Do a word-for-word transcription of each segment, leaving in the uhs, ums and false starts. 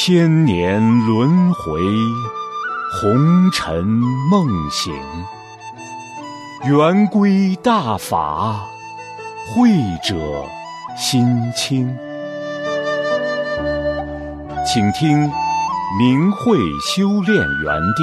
千年轮回，红尘梦醒。圆规大法，慧者心清。请听明慧修炼园地。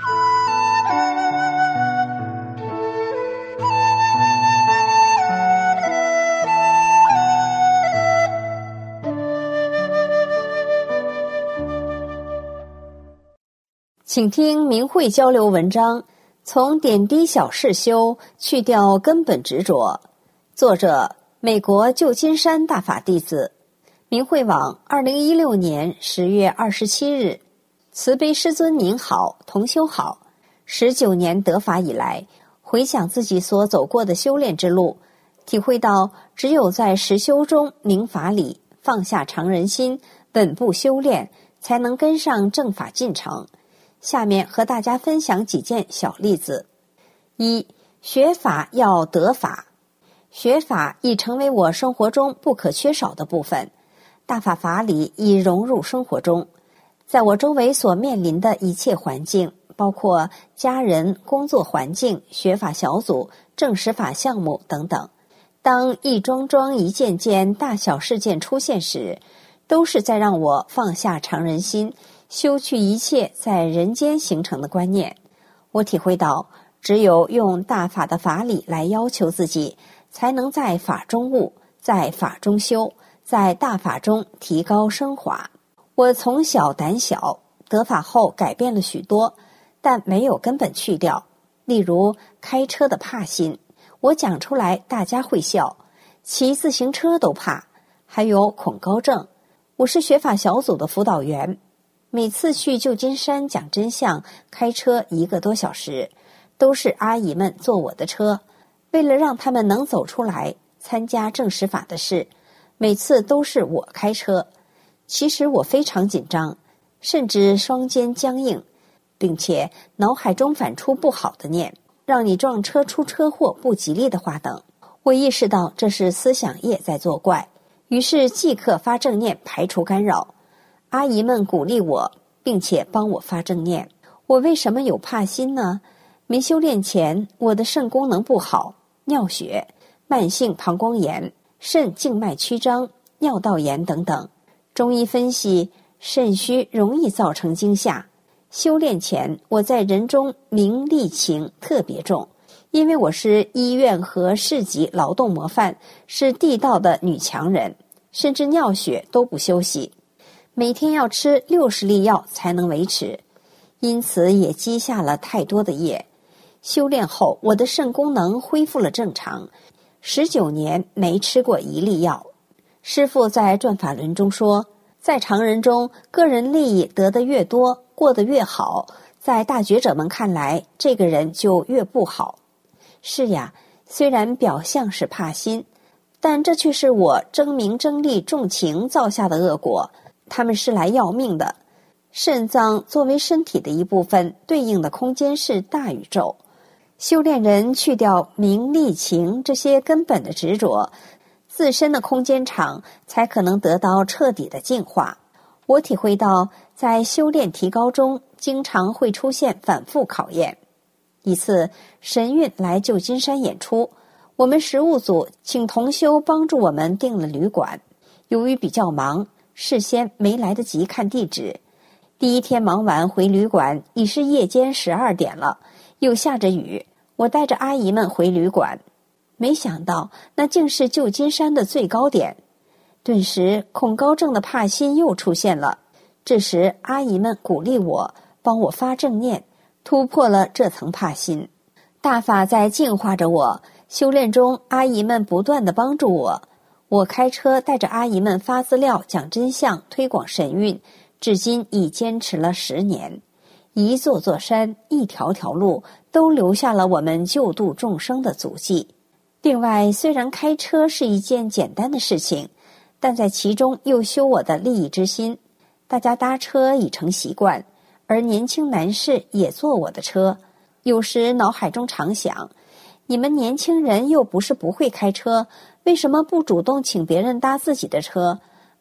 请听明慧交流文章，从点滴小事修，去掉根本执着。作者：美国旧金山大法弟子。明慧网，二零一六年十月二十七日。慈悲师尊您好，同修好。十九年得法以来，回想自己所走过的修炼之路，体会到只有在实修中明法理，放下常人心，稳步修炼，才能跟上正法进程。下面和大家分享几件小例子。一、学法要得法。学法已成为我生活中不可缺少的部分，大法法理已融入生活中。在我周围所面临的一切环境，包括家人、工作环境、学法小组、正实法项目等等，当一桩桩一件件大小事件出现时，都是在让我放下常人心，修去一切在人间形成的观念。我体会到，只有用大法的法理来要求自己，才能在法中悟，在法中修，在大法中提高升华。我从小胆小，得法后改变了许多，但没有根本去掉。例如开车的怕心，我讲出来大家会笑，骑自行车都怕。还有恐高症，我是学法小组的辅导员，每次去旧金山讲真相，开车一个多小时，都是阿姨们坐我的车。为了让他们能走出来参加正实法的事，每次都是我开车。其实我非常紧张，甚至双肩僵硬，并且脑海中反出不好的念，让你撞车出车祸不吉利的话等。我意识到这是思想业在作怪，于是即刻发正念排除干扰。阿姨们鼓励我，并且帮我发正念。我为什么有怕心呢？没修炼前，我的肾功能不好，尿血、慢性膀胱炎、肾静脉曲张、尿道炎等等。中医分析，肾虚容易造成惊吓。修炼前，我在人中名利情特别重，因为我是医院和市级劳动模范，是地道的女强人，甚至尿血都不休息，每天要吃六十粒药才能维持，因此也积下了太多的业。修炼后，我的肾功能恢复了正常，十九年没吃过一粒药。师父在转法轮中说，在常人中，个人利益得得越多，过得越好，在大觉者们看来，这个人就越不好。是呀，虽然表象是怕心，但这却是我争名争利重情造下的恶果，他们是来要命的。肾脏作为身体的一部分，对应的空间是大宇宙。修炼人去掉名利情这些根本的执着，自身的空间场才可能得到彻底的净化。我体会到，在修炼提高中，经常会出现反复考验。一次，神韵来旧金山演出，我们实务组请同修帮助我们订了旅馆。由于比较忙，事先没来得及看地址。第一天忙完回旅馆，已是夜间十二点了，又下着雨。我带着阿姨们回旅馆，没想到那竟是旧金山的最高点。顿时恐高症的怕心又出现了。这时阿姨们鼓励我，帮我发正念，突破了这层怕心。大法在净化着我，修炼中阿姨们不断地帮助我。我开车带着阿姨们发资料讲真相，推广神韵，至今已坚持了十年。一座座山，一条条路，都留下了我们救度众生的足迹。另外，虽然开车是一件简单的事情，但在其中又修我的利益之心。大家搭车已成习惯，而年轻男士也坐我的车。有时脑海中常想，你们年轻人又不是不会开车，为什么不主动请别人搭自己的车？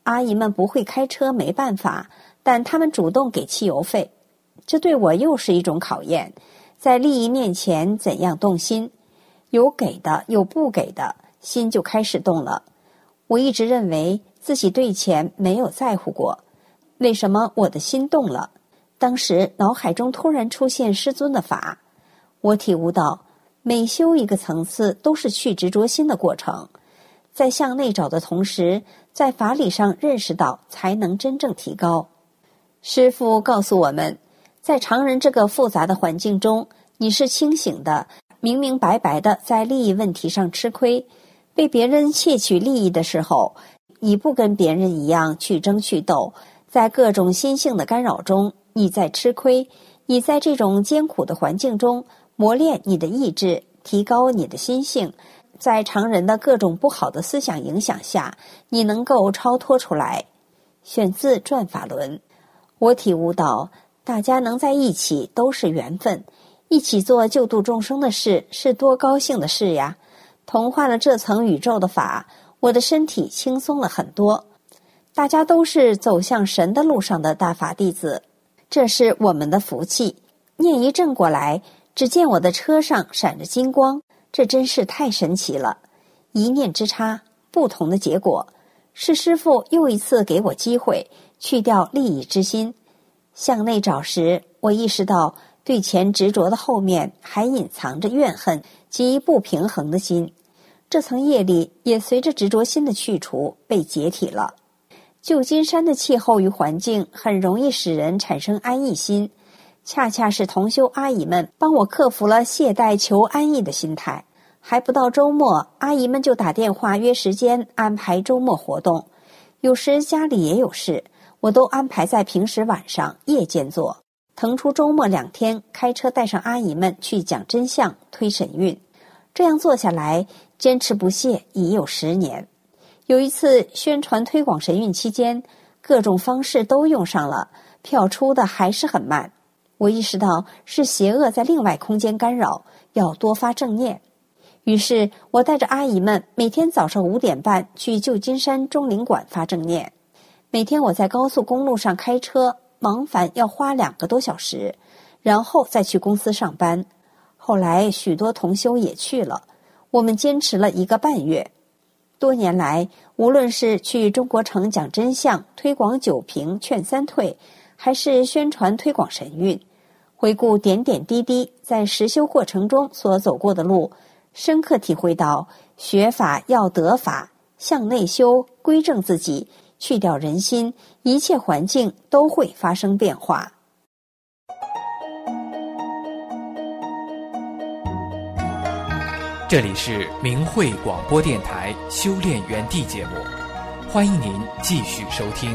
阿姨们不会开车没办法，但他们主动给汽油费，这对我又是一种考验。在利益面前怎样动心？有给的，有不给的，心就开始动了。我一直认为自己对钱没有在乎过，为什么我的心动了？当时脑海中突然出现师尊的法，我体悟到每修一个层次都是去执着心的过程，在向内找的同时，在法理上认识到才能真正提高。师父告诉我们，在常人这个复杂的环境中，你是清醒的，明明白白的在利益问题上吃亏，被别人窃取利益的时候，你不跟别人一样去争去斗，在各种心性的干扰中，你在吃亏，你在这种艰苦的环境中磨练你的意志，提高你的心性，在常人的各种不好的思想影响下，你能够超脱出来。选自《转法轮》。我体悟到，大家能在一起都是缘分，一起做救度众生的事是多高兴的事呀！同化了这层宇宙的法，我的身体轻松了很多。大家都是走向神的路上的大法弟子，这是我们的福气。念一正过来，只见我的车上闪着金光，这真是太神奇了。一念之差，不同的结果。是师父又一次给我机会，去掉利益之心。向内找时，我意识到对钱执着的后面还隐藏着怨恨及不平衡的心，这层业力也随着执着心的去除被解体了。旧金山的气候与环境很容易使人产生安逸心，恰恰是同修阿姨们帮我克服了懈怠求安逸的心态。还不到周末，阿姨们就打电话约时间安排周末活动，有时家里也有事，我都安排在平时晚上夜间做，腾出周末两天，开车带上阿姨们去讲真相推神韵。这样做下来，坚持不懈已有十年。有一次宣传推广神韵期间，各种方式都用上了，票出的还是很慢。我意识到是邪恶在另外空间干扰，要多发正念。于是我带着阿姨们每天早上五点半去旧金山中领馆发正念。每天我在高速公路上开车，往返要花两个多小时，然后再去公司上班。后来许多同修也去了，我们坚持了一个半月。多年来，无论是去中国城讲真相、推广九平劝三退，还是宣传推广神韵，回顾点点滴滴在实修过程中所走过的路，深刻体会到学法要得法，向内修，归正自己，去掉人心，一切环境都会发生变化。 这里是明慧广播电台修炼园地节目，欢迎您继续收听。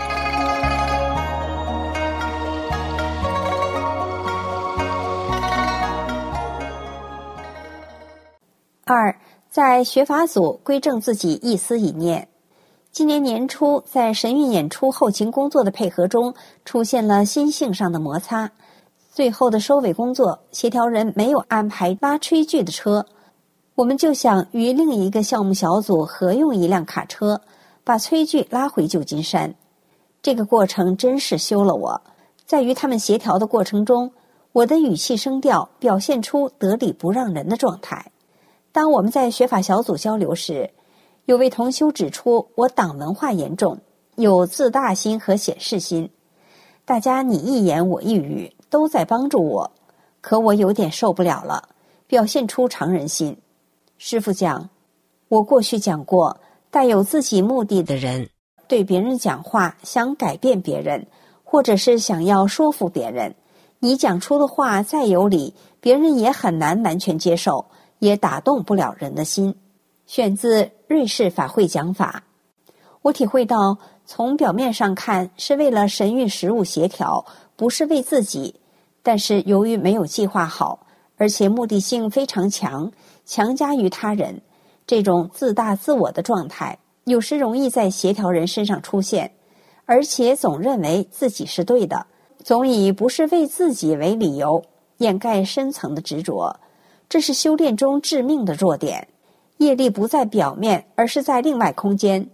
二，在学法组归正自己一思一念。今年年初，在神韵演出后勤工作的配合中，出现了心性上的摩擦。最后的收尾工作，协调人没有安排拉炊具的车，我们就想与另一个项目小组合用一辆卡车，把炊具拉回旧金山。这个过程真是修了我，在与他们协调的过程中，我的语气声调表现出得理不让人的状态。当我们在学法小组交流时，有位同修指出我党文化严重，有自大心和显示心。大家你一言我一语，都在帮助我，可我有点受不了了，表现出常人心。师父讲，我过去讲过，带有自己目的的人，对别人讲话想改变别人，或者是想要说服别人，你讲出的话再有理，别人也很难完全接受，也打动不了人的心。选自瑞士法会讲法。我体会到，从表面上看是为了神韵实务协调，不是为自己，但是由于没有计划好，而且目的性非常强，强加于他人，这种自大自我的状态有时容易在协调人身上出现，而且总认为自己是对的，总以不是为自己为理由掩盖深层的执着，这是修炼中致命的弱点。业力不在表面，而是在另外空间。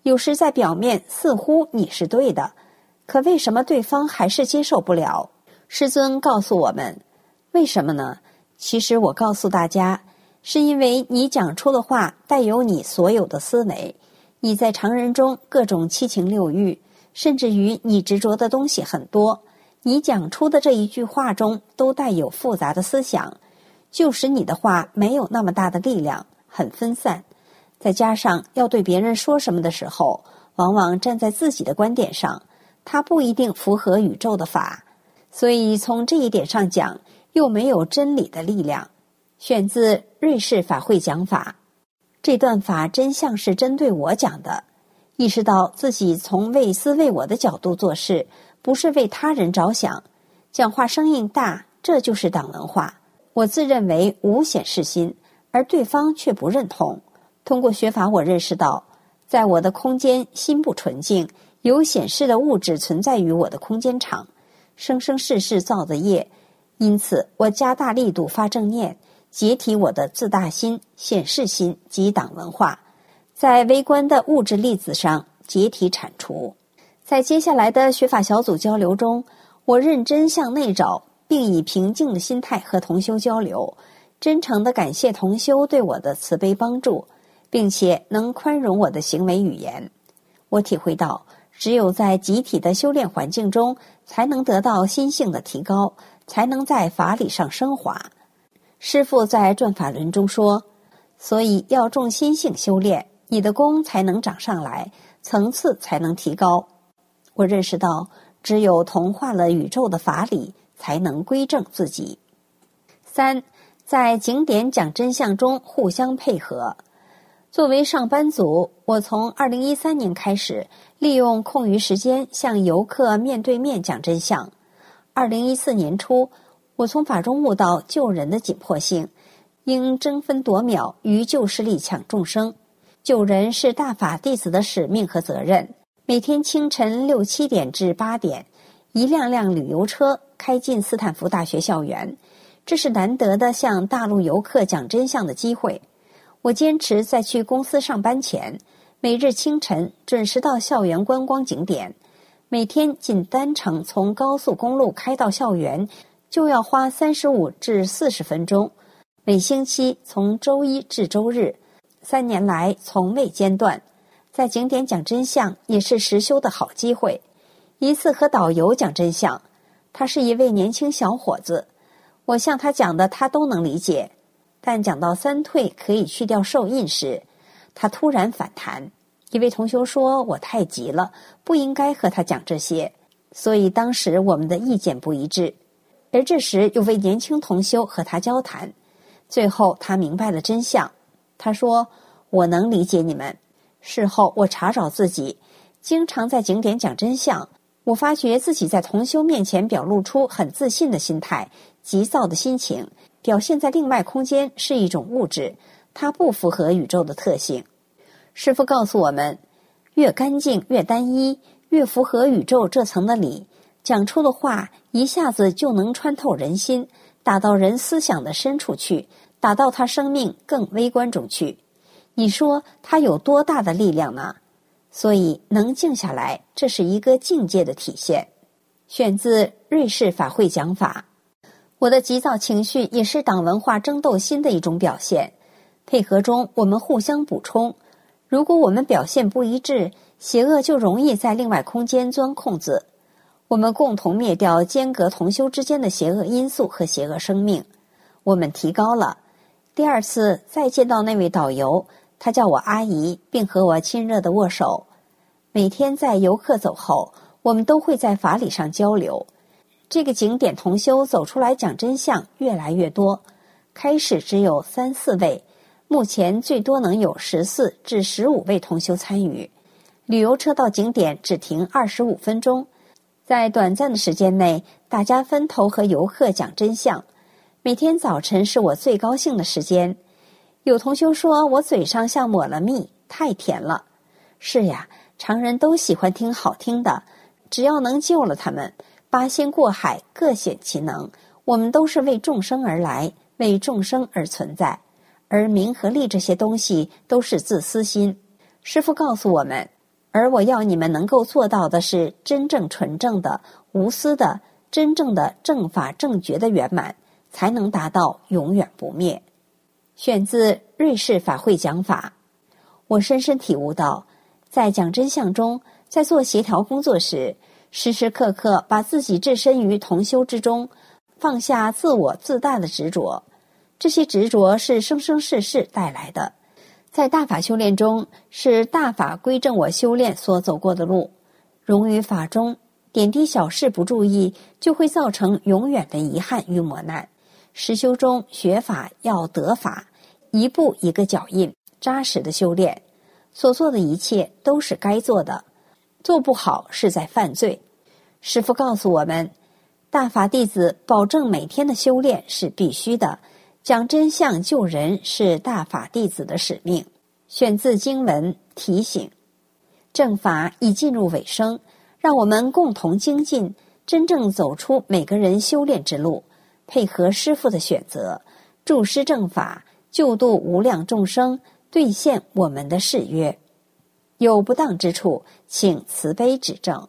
有时在表面似乎你是对的，可为什么对方还是接受不了？师尊告诉我们，为什么呢？其实我告诉大家，是因为你讲出的话带有你所有的思维，你在常人中各种七情六欲，甚至于你执着的东西很多，你讲出的这一句话中都带有复杂的思想，就使你的话没有那么大的力量，很分散。再加上要对别人说什么的时候，往往站在自己的观点上，它不一定符合宇宙的法，所以从这一点上讲，又没有真理的力量。选自瑞士法会讲法。这段法真像是针对我讲的，意识到自己从为私为我的角度做事，不是为他人着想，讲话声音大，这就是党文化。我自认为无显示心，而对方却不认同。通过学法，我认识到，在我的空间心不纯净，有显示的物质存在于我的空间场，生生世世造的业。因此我加大力度发正念，解体我的自大心、显示心及党文化，在微观的物质粒子上解体铲除。在接下来的学法小组交流中，我认真向内找，并以平静的心态和同修交流，真诚地感谢同修对我的慈悲帮助，并且能宽容我的行为语言。我体会到，只有在集体的修炼环境中，才能得到心性的提高，才能在法理上升华。师父在转法轮中说，所以要重心性修炼，你的功才能长上来，层次才能提高。我认识到，只有同化了宇宙的法理，才能归正自己。三，在景点讲真相中互相配合。作为上班族，我从二零一三年开始，利用空余时间向游客面对面讲真相。二零一四年初，我从法中悟到救人的紧迫性，应争分夺秒于救世力抢众生。救人是大法弟子的使命和责任。每天清晨六七点至八点，一辆辆旅游车开进斯坦福大学校园，这是难得的向大陆游客讲真相的机会。我坚持在去公司上班前，每日清晨准时到校园观光景点。每天仅单程从高速公路开到校园，就要花三十五至四十分钟。每星期从周一至周日，三年来从未间断。在景点讲真相也是实修的好机会。一次和导游讲真相，他是一位年轻小伙子，我向他讲的他都能理解，但讲到三退可以去掉受印时，他突然反弹。一位同修说我太急了，不应该和他讲这些，所以当时我们的意见不一致。而这时有位年轻同修和他交谈，最后他明白了真相。他说，我能理解你们。事后我查找自己，经常在景点讲真相，我发觉自己在同修面前表露出很自信的心态，急躁的心情，表现在另外空间是一种物质，它不符合宇宙的特性。师父告诉我们，越干净越单一，越符合宇宙这层的理，讲出的话一下子就能穿透人心，打到人思想的深处去，打到他生命更微观中去。你说它有多大的力量呢？所以能静下来，这是一个境界的体现。选自瑞士法会讲法。我的急躁情绪也是党文化争斗心的一种表现，配合中我们互相补充。如果我们表现不一致，邪恶就容易在另外空间钻空子。我们共同灭掉间隔同修之间的邪恶因素和邪恶生命，我们提高了。第二次再见到那位导游，他叫我阿姨，并和我亲热地握手。每天在游客走后，我们都会在法理上交流。这个景点同修走出来讲真相越来越多，开始只有三四位，目前最多能有十四至十五位同修参与。旅游车到景点只停二十五分钟，在短暂的时间内，大家分头和游客讲真相。每天早晨是我最高兴的时间。有同修说我嘴上像抹了蜜，太甜了。是呀，常人都喜欢听好听的，只要能救了他们，八仙过海各显其能。我们都是为众生而来，为众生而存在，而名和利这些东西都是自私心。师父告诉我们， 而我要你们能够做到的是真正纯正的、无私的、真正的正法正觉的圆满，才能达到永远不灭。选自瑞士法会讲法。我深深体悟到，在讲真相中，在做协调工作时，时时刻刻把自己置身于同修之中，放下自我自大的执着。这些执着是生生世世带来的，在大法修炼中，是大法归正我修炼所走过的路。融于法中，点滴小事不注意，就会造成永远的遗憾与磨难。实修中学法要得法，一步一个脚印，扎实的修炼。所做的一切都是该做的，做不好是在犯罪。师父告诉我们，大法弟子保证每天的修炼是必须的，讲真相救人是大法弟子的使命。选自经文提醒。正法已进入尾声，让我们共同精进，真正走出每个人修炼之路，配合师父的选择，助师正法，救度无量众生，兑现我们的誓约。有不当之处，请慈悲指正。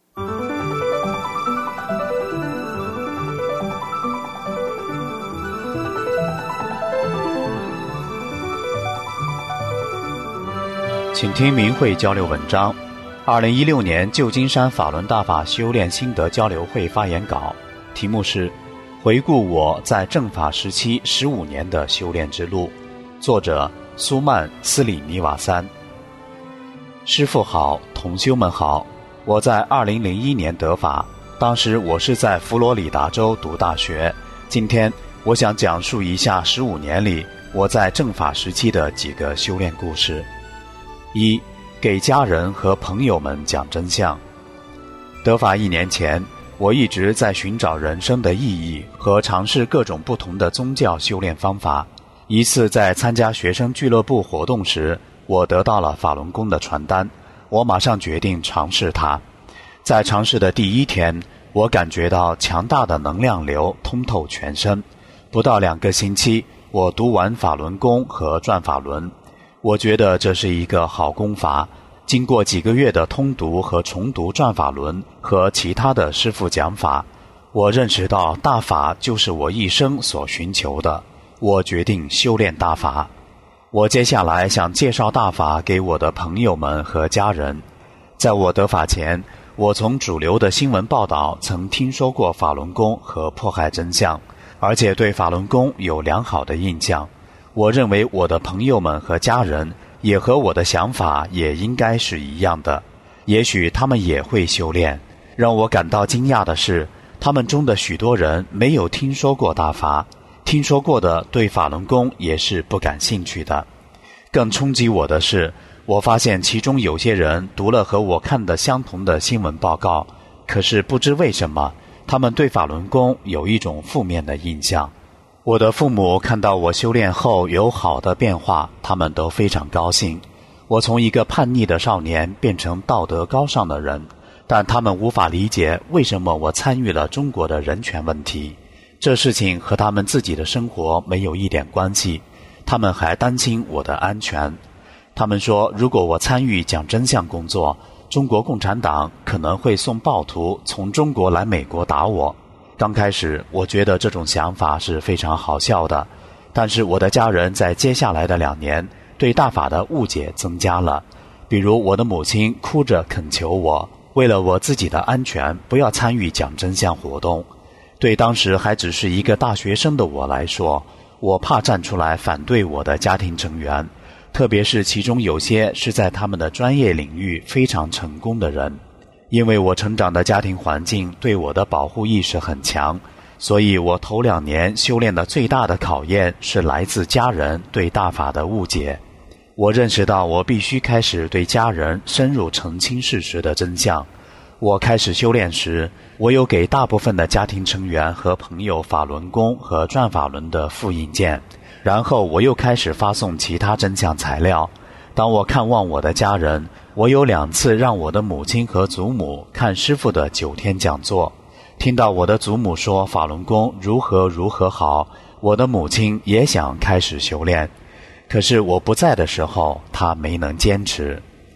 请听明慧交流文章。二零一六年旧金山法轮大法修炼心得交流会发言稿，题目是回顾我在正法时期十五年的修炼之路，作者苏曼斯里尼瓦三。师父好，同修们好，我在二零零一年得法，当时我是在佛罗里达州读大学。今天我想讲述一下十五年里我在正法时期的几个修炼故事。一、给家人和朋友们讲真相。得法一年前，我一直在寻找人生的意义和尝试各种不同的宗教修炼方法。一次在参加学生俱乐部活动时，我得到了法轮功的传单，我马上决定尝试它。在尝试的第一天，我感觉到强大的能量流通透全身。不到两个星期，我读完法轮功和转法轮。我觉得这是一个好功法。经过几个月的通读和重读转法轮和其他的师父讲法，我认识到大法就是我一生所寻求的。我决定修炼大法。我接下来想介绍大法给我的朋友们和家人。在我得法前，我从主流的新闻报道曾听说过法轮功和迫害真相，而且对法轮功有良好的印象。我认为我的朋友们和家人也和我的想法也应该是一样的，也许他们也会修炼。让我感到惊讶的是，他们中的许多人没有听说过大法，听说过的对法轮功也是不感兴趣的。更冲击我的是，我发现其中有些人读了和我看的相同的新闻报告，可是不知为什么，他们对法轮功有一种负面的印象。我的父母看到我修炼后有好的变化，他们都非常高兴。我从一个叛逆的少年变成道德高尚的人，但他们无法理解为什么我参与了中国的人权问题。这事情和他们自己的生活没有一点关系，他们还担心我的安全。他们说，如果我参与讲真相工作，中国共产党可能会送暴徒从中国来美国打我。刚开始我觉得这种想法是非常好笑的，但是我的家人在接下来的两年对大法的误解增加了。比如我的母亲哭着恳求我，为了我自己的安全不要参与讲真相活动。对当时还只是一个大学生的我来说，我怕站出来反对我的家庭成员，特别是其中有些是在他们的专业领域非常成功的人。因为我成长的家庭环境对我的保护意识很强，所以我头两年修炼的最大的考验是来自家人对大法的误解。我认识到我必须开始对家人深入澄清事实的真相。我开始修炼时，我有给大部分的家庭成员和朋友法轮功和转法轮的复印件，然后我又开始发送其他真相材料。当我看望我的家人，我有两次让我的母亲和祖母看师父的九天讲座。听到我的祖母说法轮功如何如何好，我的母亲也想开始修炼。可是我不在的时候，她没能坚持。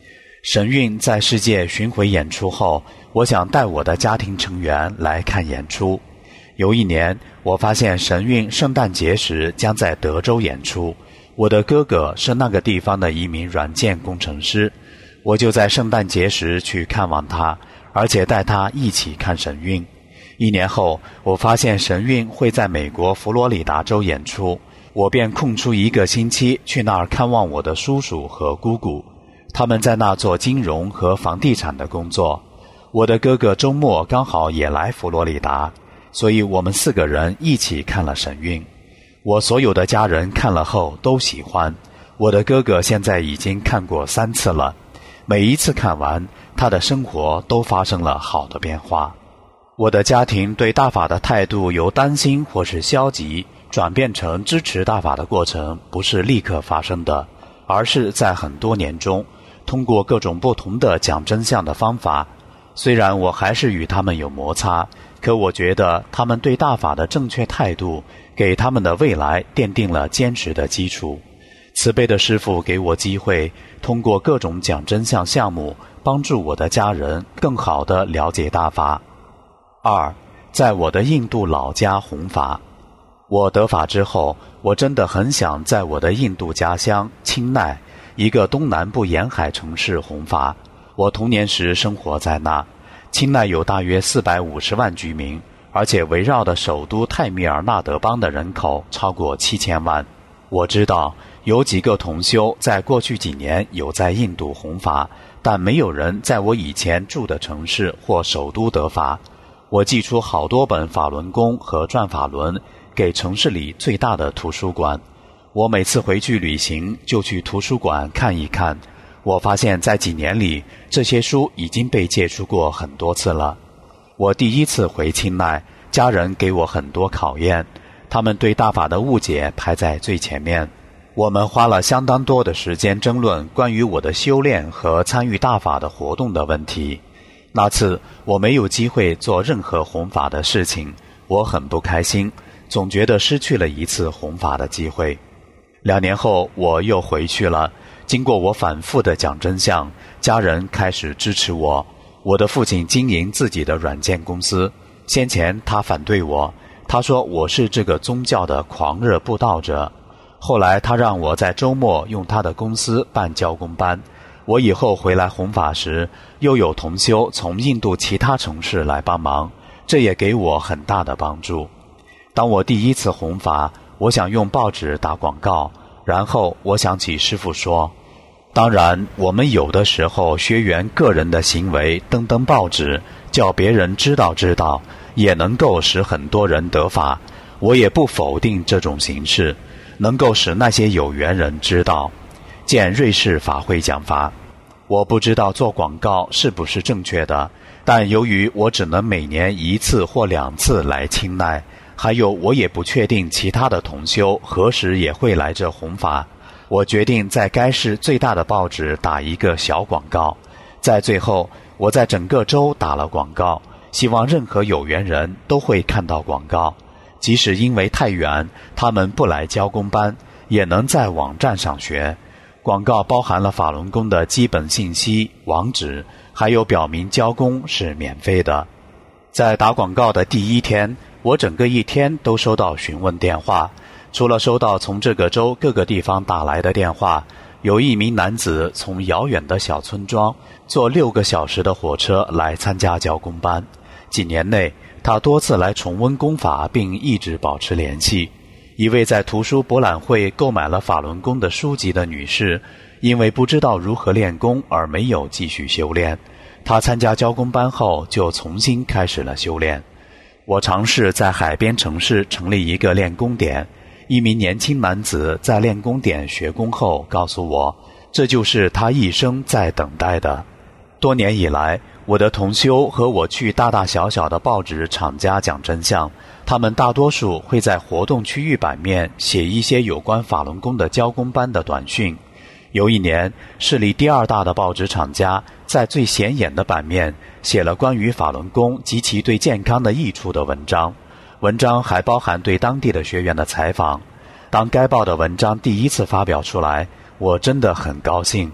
神韵在世界巡回演出后，我想带我的家庭成员来看演出。有一年，我发现神韵圣诞节时将在德州演出，我的哥哥是那个地方的一名软件工程师，我就在圣诞节时去看望他，而且带他一起看神韵。一年后，我发现神韵会在美国佛罗里达州演出，我便空出一个星期去那儿看望我的叔叔和姑姑，他们在那做金融和房地产的工作。我的哥哥周末刚好也来佛罗里达，所以我们四个人一起看了神韵。我所有的家人看了后都喜欢，我的哥哥现在已经看过三次了，每一次看完，他的生活都发生了好的变化。我的家庭对大法的态度由担心或是消极转变成支持大法的过程不是立刻发生的，而是在很多年中，通过各种不同的讲真相的方法。虽然我还是与他们有摩擦，可我觉得他们对大法的正确态度给他们的未来奠定了坚实的基础。慈悲的师父给我机会，通过各种讲真相项目帮助我的家人更好地了解大法。二，在我的印度老家弘法。我得法之后，我真的很想在我的印度家乡钦奈，一个东南部沿海城市弘法。我童年时生活在那，钦奈有大约四百五十万居民，而且围绕的首都泰米尔纳德邦的人口超过七千万。我知道有几个同修在过去几年有在印度弘法，但没有人在我以前住的城市或首都得法。我寄出好多本法轮功和转法轮给城市里最大的图书馆。我每次回去旅行就去图书馆看一看。我发现在几年里，这些书已经被借出过很多次了。我第一次回钦奈，家人给我很多考验，他们对大法的误解排在最前面。我们花了相当多的时间争论关于我的修炼和参与大法的活动的问题。那次我没有机会做任何弘法的事情，我很不开心，总觉得失去了一次弘法的机会。两年后我又回去了，经过我反复的讲真相，家人开始支持我。我的父亲经营自己的软件公司，先前他反对我，他说我是这个宗教的狂热布道者。后来他让我在周末用他的公司办教工班。我以后回来弘法时，又有同修从印度其他城市来帮忙，这也给我很大的帮助。当我第一次弘法，我想用报纸打广告，然后我想起师父说，当然我们有的时候学员个人的行为登登报纸，叫别人知道知道，也能够使很多人得法。我也不否定这种形式，能够使那些有缘人知道。见瑞士法会讲法。我不知道做广告是不是正确的，但由于我只能每年一次或两次来钦奈，还有我也不确定其他的同修何时也会来这弘法，我决定在该市最大的报纸打一个小广告。在最后，我在整个州打了广告，希望任何有缘人都会看到广告，即使因为太远，他们不来教工班，也能在网站上学。广告包含了法轮功的基本信息、网址，还有表明教功是免费的。在打广告的第一天，我整个一天都收到询问电话，除了收到从这个州各个地方打来的电话，有一名男子从遥远的小村庄坐六个小时的火车来参加教功班。几年内，他多次来重温功法，并一直保持联系。一位在图书博览会购买了法轮功的书籍的女士，因为不知道如何练功而没有继续修炼。她参加教功班后就重新开始了修炼。我尝试在海边城市成立一个练功点。一名年轻男子在练功点学功后告诉我，这就是他一生在等待的。多年以来，我的同修和我去大大小小的报纸厂家讲真相，他们大多数会在活动区域版面写一些有关法轮功的教功班的短讯。有一年，市里第二大的报纸厂家在最显眼的版面写了关于法轮功及其对健康的益处的文章，文章还包含对当地的学员的采访。当该报的文章第一次发表出来，我真的很高兴。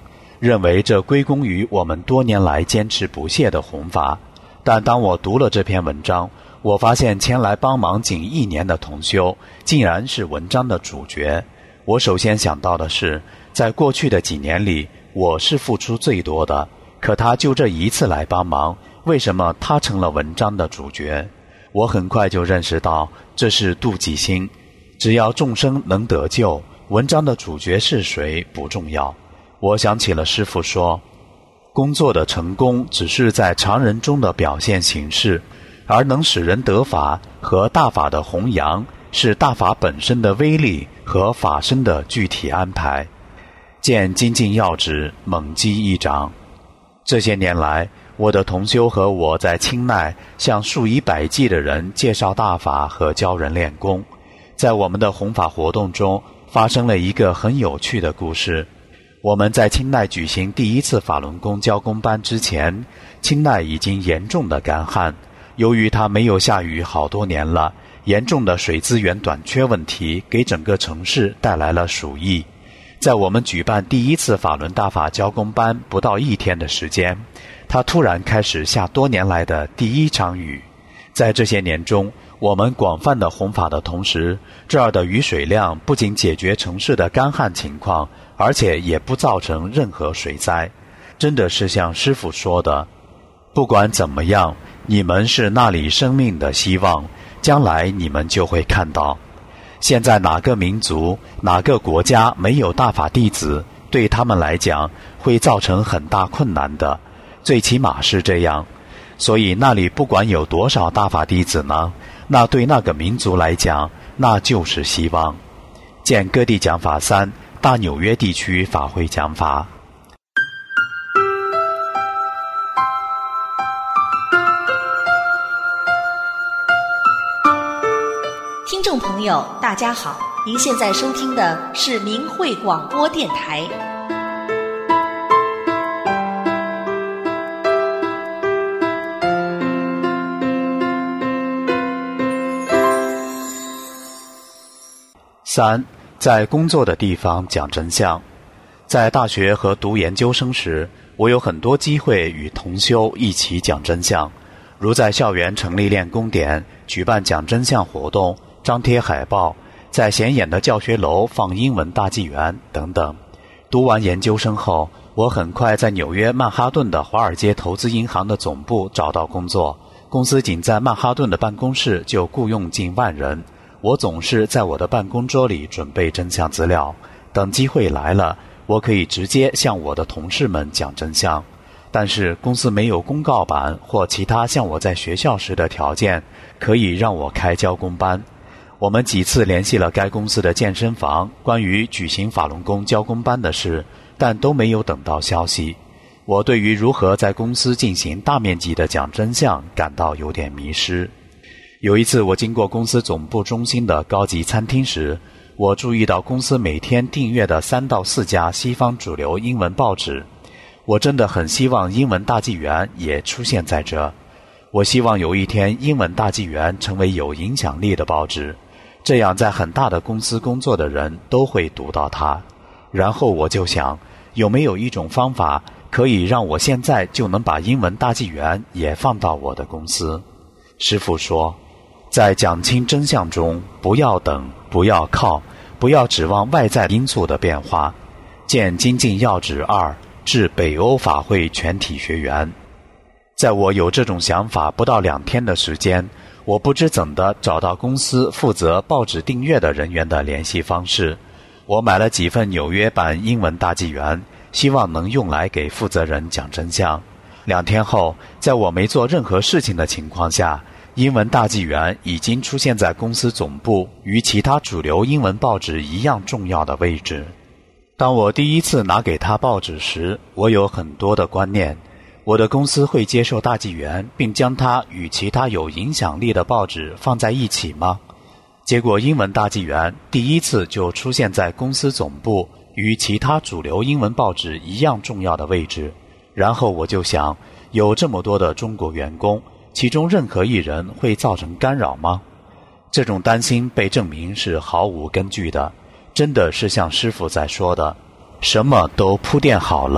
认为这归功于我们多年来坚持不懈的弘法。但当我读了这篇文章，我发现前来帮忙仅一年的同修竟然是文章的主角。我首先想到的是，在过去的几年里，我是付出最多的，可他就这一次来帮忙，为什么他成了文章的主角？我很快就认识到这是妒忌心。只要众生能得救，文章的主角是谁不重要。我想起了师父说，工作的成功只是在常人中的表现形式，而能使人得法和大法的弘扬是大法本身的威力和法身的具体安排。见精进要旨，猛击一掌。这些年来，我的同修和我在清奈向数以百计的人介绍大法和教人练功。在我们的弘法活动中，发生了一个很有趣的故事。我们在清奈举行第一次法轮功教功班之前，清奈已经严重的干旱。由于它没有下雨好多年了，严重的水资源短缺问题给整个城市带来了鼠疫。在我们举办第一次法轮大法教功班不到一天的时间，它突然开始下多年来的第一场雨。在这些年中，我们广泛的弘法的同时，这儿的雨水量不仅解决城市的干旱情况，而且也不造成任何水灾。真的是像师父说的，不管怎么样，你们是那里生命的希望，将来你们就会看到。现在哪个民族、哪个国家没有大法弟子，对他们来讲会造成很大困难的，最起码是这样。所以那里不管有多少大法弟子呢，那对那个民族来讲，那就是希望。见各地讲法三，大纽约地区法会讲法。 听众朋友大家好，您现在收听的是明慧广播电台。 三，在工作的地方讲真相。在大学和读研究生时，我有很多机会与同修一起讲真相，如在校园成立练功点，举办讲真相活动，张贴海报，在显眼的教学楼放英文大纪元等等。读完研究生后，我很快在纽约曼哈顿的华尔街投资银行的总部找到工作，公司仅在曼哈顿的办公室就雇佣近万人。我总是在我的办公桌里准备真相资料，等机会来了，我可以直接向我的同事们讲真相。但是公司没有公告板或其他像我在学校时的条件，可以让我开教功班。我们几次联系了该公司的健身房，关于举行法轮功教功班的事，但都没有等到消息。我对于如何在公司进行大面积的讲真相感到有点迷失。有一次我经过公司总部中心的高级餐厅时，我注意到公司每天订阅的三到四家西方主流英文报纸。我真的很希望英文大纪元也出现在这。我希望有一天英文大纪元成为有影响力的报纸，这样在很大的公司工作的人都会读到它。然后我就想，有没有一种方法可以让我现在就能把英文大纪元也放到我的公司？师父说，在讲清真相中，不要等，不要靠，不要指望外在因素的变化。见精进要旨二，至北欧法会全体学员。在我有这种想法不到两天的时间，我不知怎的找到公司负责报纸订阅的人员的联系方式。我买了几份纽约版英文大纪元，希望能用来给负责人讲真相。两天后，在我没做任何事情的情况下，英文大纪元已经出现在公司总部与其他主流英文报纸一样重要的位置。当我第一次拿给他报纸时，我有很多的观念。我的公司会接受大纪元，并将它与其他有影响力的报纸放在一起吗？结果英文大纪元第一次就出现在公司总部与其他主流英文报纸一样重要的位置。然后我就想，有这么多的中国员工，其中任何一人会造成干扰吗？这种担心被证明是毫无根据的，真的是像师父在说的，什么都铺垫好了，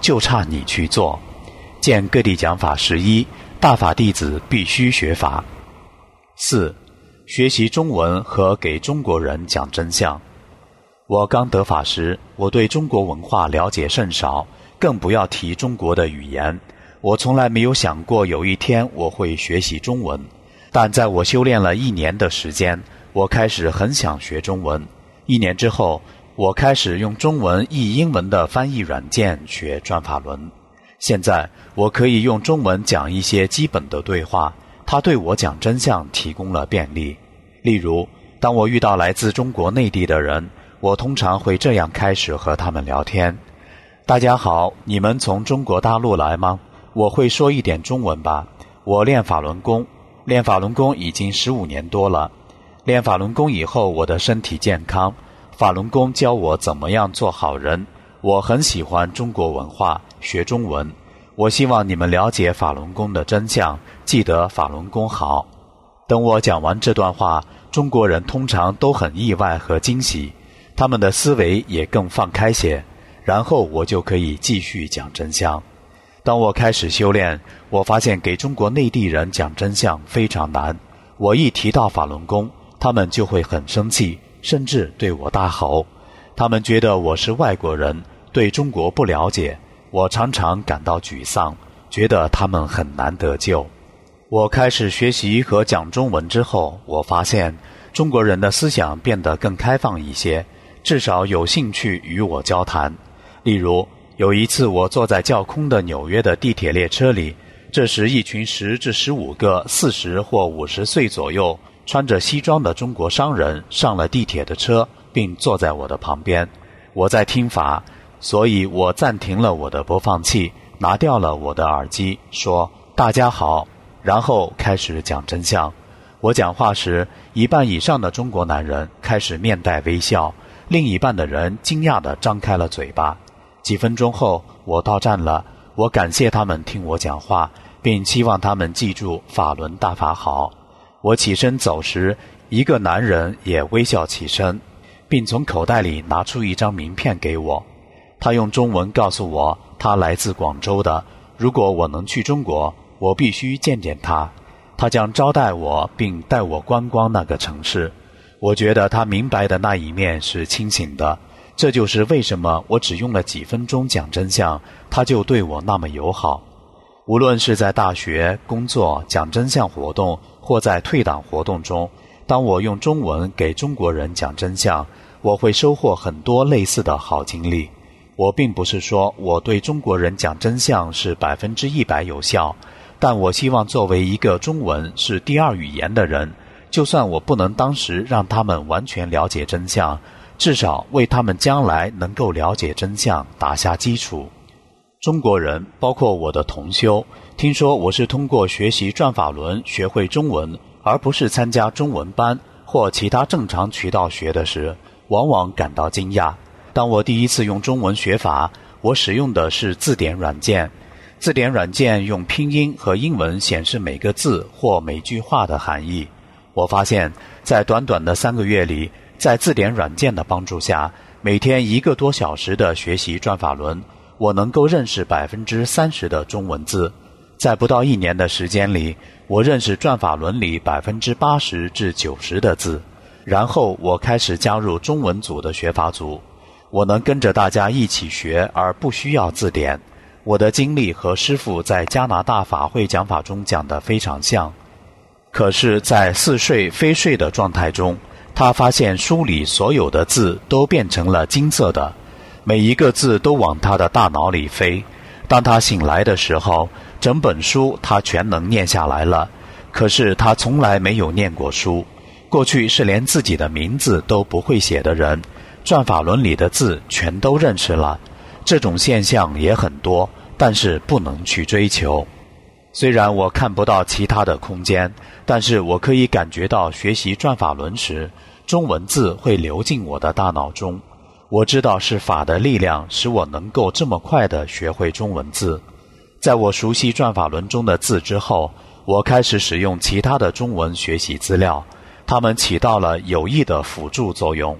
就差你去做。见各地讲法十一，大法弟子必须学法。四、学习中文和给中国人讲真相。我刚得法时，我对中国文化了解甚少，更不要提中国的语言。我从来没有想过有一天我会学习中文，但在我修炼了一年的时间，我开始很想学中文。一年之后，我开始用中文译英文的翻译软件学转法轮。现在我可以用中文讲一些基本的对话，它对我讲真相提供了便利。例如，当我遇到来自中国内地的人，我通常会这样开始和他们聊天：大家好，你们从中国大陆来吗？我会说一点中文吧。我练法轮功，练法轮功已经十五年多了。练法轮功以后，我的身体健康。法轮功教我怎么样做好人。我很喜欢中国文化，学中文。我希望你们了解法轮功的真相，记得法轮功好。等我讲完这段话，中国人通常都很意外和惊喜，他们的思维也更放开些，然后我就可以继续讲真相。当我开始修炼，我发现给中国内地人讲真相非常难。我一提到法轮功，他们就会很生气，甚至对我大吼。他们觉得我是外国人，对中国不了解。我常常感到沮丧，觉得他们很难得救。我开始学习和讲中文之后，我发现中国人的思想变得更开放一些，至少有兴趣与我交谈。例如，有一次我坐在较空的纽约的地铁列车里，这时一群十至十五个四十或五十岁左右穿着西装的中国商人上了地铁的车，并坐在我的旁边。我在听法，所以我暂停了我的播放器，拿掉了我的耳机，说大家好，然后开始讲真相。我讲话时，一半以上的中国男人开始面带微笑，另一半的人惊讶地张开了嘴巴。几分钟后，我到站了，我感谢他们听我讲话，并期望他们记住法轮大法好。我起身走时，一个男人也微笑起身，并从口袋里拿出一张名片给我。他用中文告诉我，他来自广州的，如果我能去中国，我必须见见他。他将招待我，并带我观光那个城市。我觉得他明白的那一面是清醒的，这就是为什么我只用了几分钟讲真相，他就对我那么友好。无论是在大学、工作、讲真相活动，或在退党活动中，当我用中文给中国人讲真相，我会收获很多类似的好经历。我并不是说我对中国人讲真相是百分之一百有效，但我希望作为一个中文是第二语言的人，就算我不能当时让他们完全了解真相，至少为他们将来能够了解真相打下基础。中国人，包括我的同修，听说我是通过学习转法轮学会中文，而不是参加中文班或其他正常渠道学的时，往往感到惊讶。当我第一次用中文学法，我使用的是字典软件。字典软件用拼音和英文显示每个字或每句话的含义。我发现，在短短的三个月里，在字典软件的帮助下，每天一个多小时的学习转法轮，我能够认识百分之三十的中文字。在不到一年的时间里，我认识转法轮里百分之八十至九十的字。然后我开始加入中文组的学法组，我能跟着大家一起学，而不需要字典。我的经历和师父在加拿大法会讲法中讲得非常像。可是在似睡非睡的状态中，他发现书里所有的字都变成了金色的，每一个字都往他的大脑里飞。当他醒来的时候，整本书他全能念下来了，可是他从来没有念过书。过去是连自己的名字都不会写的人，转法轮里的字全都认识了。这种现象也很多，但是不能去追求。虽然我看不到其他的空间，但是我可以感觉到学习转法轮时，中文字会流进我的大脑中。我知道是法的力量使我能够这么快地学会中文字。在我熟悉转法轮中的字之后，我开始使用其他的中文学习资料，它们起到了有益的辅助作用。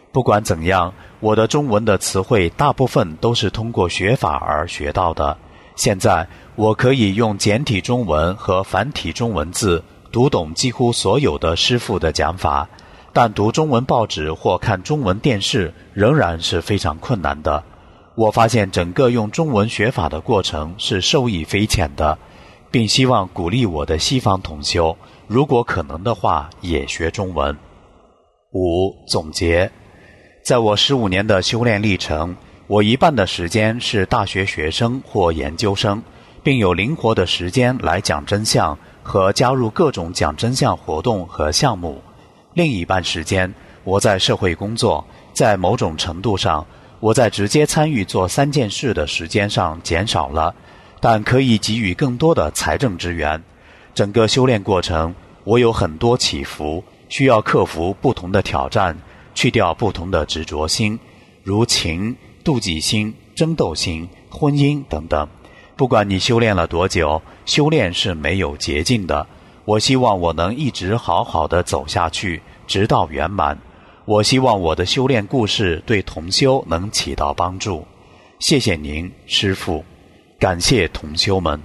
不管怎样，我的中文的词汇大部分都是通过学法而学到的。现在我可以用简体中文和繁体中文字读懂几乎所有的师父的讲法，但读中文报纸或看中文电视仍然是非常困难的。我发现整个用中文学法的过程是受益匪浅的，并希望鼓励我的西方同修，如果可能的话也学中文。五、总结。在我十五年的修炼历程，我一半的时间是大学学生或研究生，并有灵活的时间来讲真相和加入各种讲真相活动和项目。另一半时间，我在社会工作，在某种程度上，我在直接参与做三件事的时间上减少了，但可以给予更多的财政支援。整个修炼过程，我有很多起伏，需要克服不同的挑战，去掉不同的执着心，如情、妒忌心、争斗心、婚姻等等。不管你修炼了多久，修炼是没有捷径的。我希望我能一直好好的走下去，直到圆满。我希望我的修炼故事对同修能起到帮助。谢谢您，师父，感谢同修们。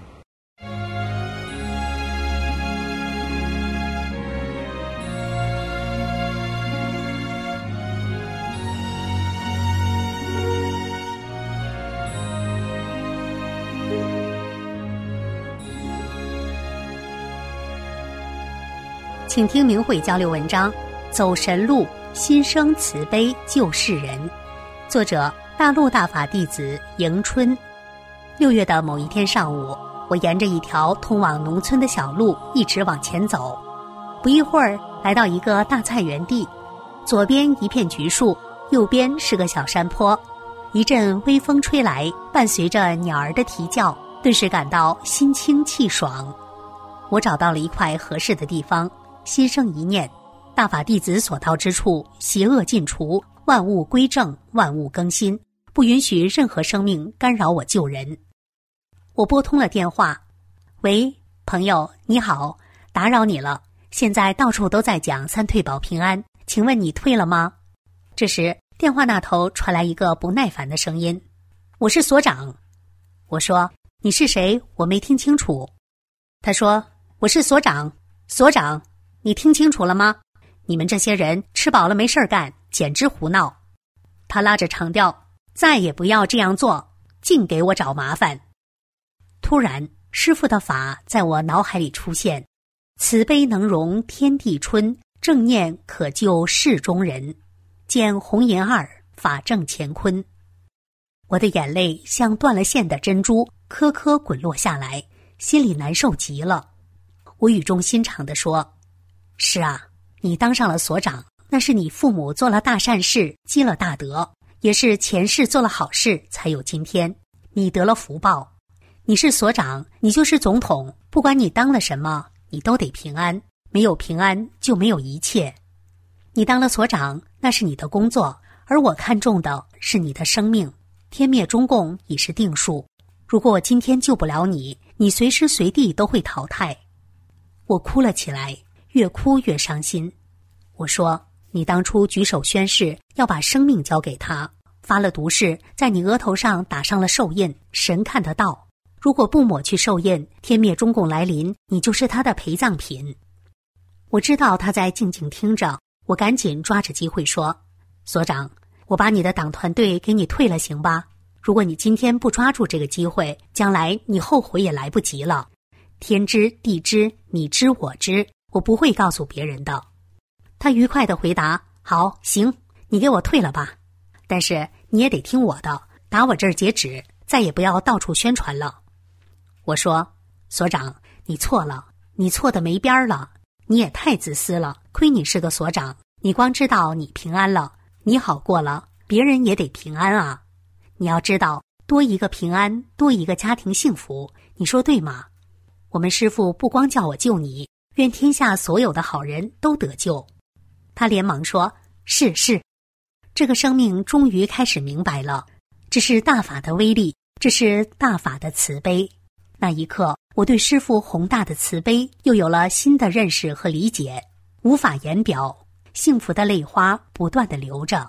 请听明慧交流文章《走神路，心生慈悲救世人》，作者大陆大法弟子迎春。六月的某一天上午，我沿着一条通往农村的小路一直往前走，不一会儿来到一个大菜园地，左边一片橘树，右边是个小山坡。一阵微风吹来，伴随着鸟儿的啼叫，顿时感到心清气爽。我找到了一块合适的地方，心生一念，大法弟子所到之处，邪恶尽除，万物归正，万物更新，不允许任何生命干扰我救人。我拨通了电话，喂，朋友，你好，打扰你了，现在到处都在讲三退保平安，请问你退了吗？这时电话那头传来一个不耐烦的声音，我是所长。我说，你是谁？我没听清楚。他说，我是所长。所长，你听清楚了吗？你们这些人吃饱了没事干，简直胡闹。他拉着长调，再也不要这样做，净给我找麻烦。突然，师父的法在我脑海里出现，慈悲能容天地春，正念可救世中人，见红颜二，法正乾坤。我的眼泪像断了线的珍珠，颗颗滚落下来，心里难受极了。我语重心长地说，是啊，你当上了所长，那是你父母做了大善事，积了大德，也是前世做了好事才有今天，你得了福报。你是所长，你就是总统，不管你当了什么，你都得平安，没有平安就没有一切。你当了所长，那是你的工作，而我看重的是你的生命。天灭中共已是定数，如果我今天救不了你，你随时随地都会淘汰。我哭了起来，越哭越伤心。我说，你当初举手宣誓要把生命交给他，发了毒誓，在你额头上打上了寿印，神看得到。如果不抹去寿印，天灭中共来临，你就是他的陪葬品。我知道他在静静听着，我赶紧抓着机会说，所长，我把你的党团队给你退了行吧？如果你今天不抓住这个机会，将来你后悔也来不及了。天知地知，你知我知，我不会告诉别人的。他愉快地回答，好，行，你给我退了吧，但是你也得听我的，打我这儿截止，再也不要到处宣传了。我说，所长，你错了，你错得没边了，你也太自私了，亏你是个所长，你光知道你平安了，你好过了，别人也得平安啊。你要知道，多一个平安，多一个家庭幸福，你说对吗？我们师父不光叫我救你，愿天下所有的好人都得救。他连忙说，是是。这个生命终于开始明白了，这是大法的威力，这是大法的慈悲。那一刻，我对师父宏大的慈悲又有了新的认识和理解，无法言表，幸福的泪花不断地流着。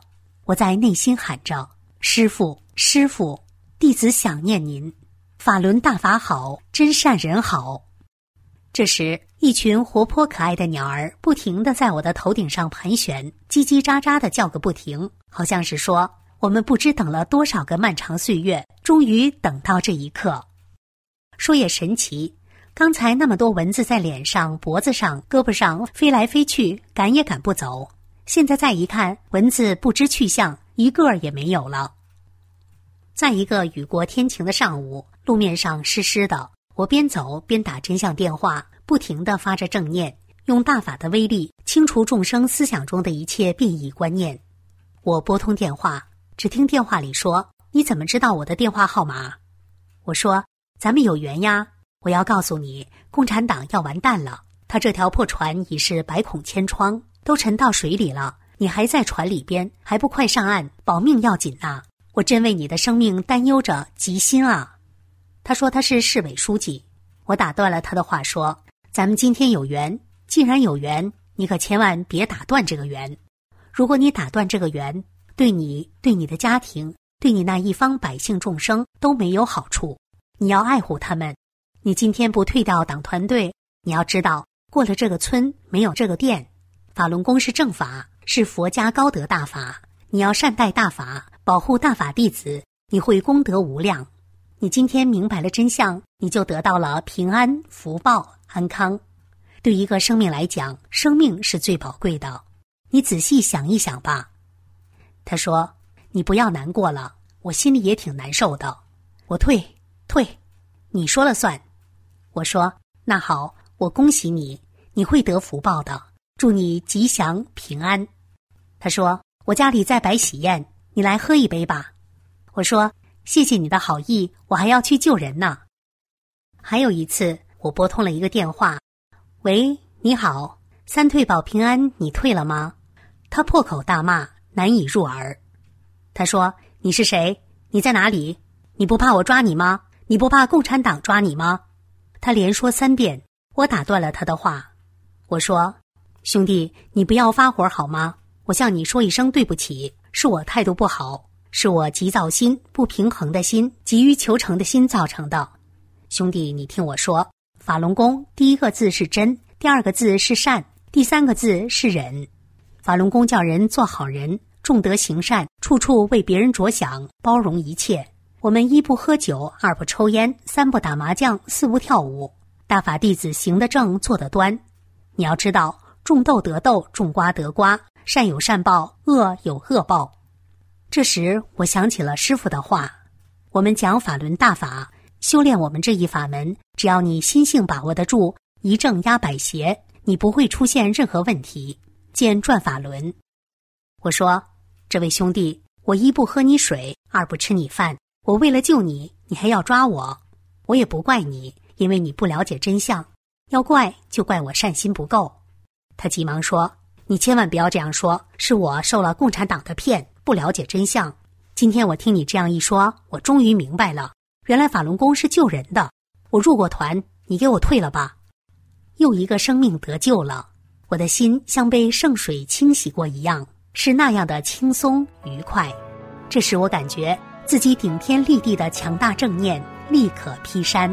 我在内心喊着：师父，师父，弟子想念您，法轮大法好，真善人好。这时，一群活泼可爱的鸟儿不停地在我的头顶上盘旋，叽叽喳喳地叫个不停，好像是说我们不知等了多少个漫长岁月，终于等到这一刻。说也神奇，刚才那么多蚊子在脸上、脖子上、胳膊上飞来飞去，赶也赶不走，现在再一看，蚊子不知去向，一个也没有了。在一个雨过天晴的上午，路面上湿湿的，我边走边打真相电话，不停地发着正念，用大法的威力清除众生思想中的一切变异观念。我拨通电话，只听电话里说：你怎么知道我的电话号码？我说：咱们有缘呀，我要告诉你，共产党要完蛋了，他这条破船已是百孔千疮，都沉到水里了，你还在船里边，还不快上岸，保命要紧呐！我真为你的生命担忧着，急心啊！他说他是市委书记，我打断了他的话说：咱们今天有缘，既然有缘，你可千万别打断这个缘。如果你打断这个缘，对你、对你的家庭、对你那一方百姓众生都没有好处。你要爱护他们。你今天不退掉党团队，你要知道，过了这个村没有这个店。法轮功是正法，是佛家高德大法，你要善待大法，保护大法弟子，你会功德无量。你今天明白了真相，你就得到了平安、福报、安康。对一个生命来讲，生命是最宝贵的。你仔细想一想吧。他说：你不要难过了，我心里也挺难受的。我退退，你说了算。我说：那好，我恭喜你，你会得福报的，祝你吉祥平安。他说：我家里在摆喜宴，你来喝一杯吧。我说：谢谢你的好意，我还要去救人呢。还有一次，我拨通了一个电话：喂，你好，三退保平安，你退了吗？他破口大骂，难以入耳。他说：你是谁？你在哪里？你不怕我抓你吗？你不怕共产党抓你吗？他连说三遍，我打断了他的话。我说：兄弟，你不要发火好吗？我向你说一声对不起，是我态度不好，是我急躁心、不平衡的心、急于求成的心造成的。兄弟，你听我说，法轮功第一个字是真，第二个字是善，第三个字是忍。法轮功叫人做好人，重德行善，处处为别人着想，包容一切。我们一不喝酒，二不抽烟，三不打麻将，四不跳舞。大法弟子行得正，坐得端。你要知道，种豆得豆，种瓜得瓜，善有善报，恶有恶报。这时我想起了师父的话，我们讲法轮大法，修炼我们这一法门，只要你心性把握得住，一正压百邪，你不会出现任何问题。见转法轮。我说：这位兄弟，我一不喝你水，二不吃你饭，我为了救你，你还要抓我，我也不怪你，因为你不了解真相，要怪就怪我善心不够。他急忙说：你千万不要这样说，是我受了共产党的骗，不了解真相。今天我听你这样一说，我终于明白了，原来法轮功是救人的。我入过团，你给我退了吧。又一个生命得救了，我的心像被圣水清洗过一样，是那样的轻松愉快。这时我感觉自己顶天立地的强大正念立可劈山。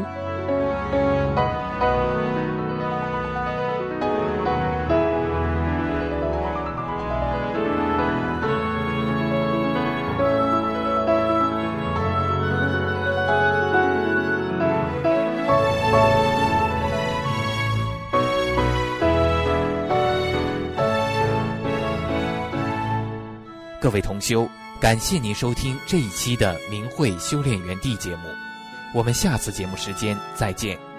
各位同修，感谢您收听这一期的明慧修炼园地节目，我们下次节目时间再见。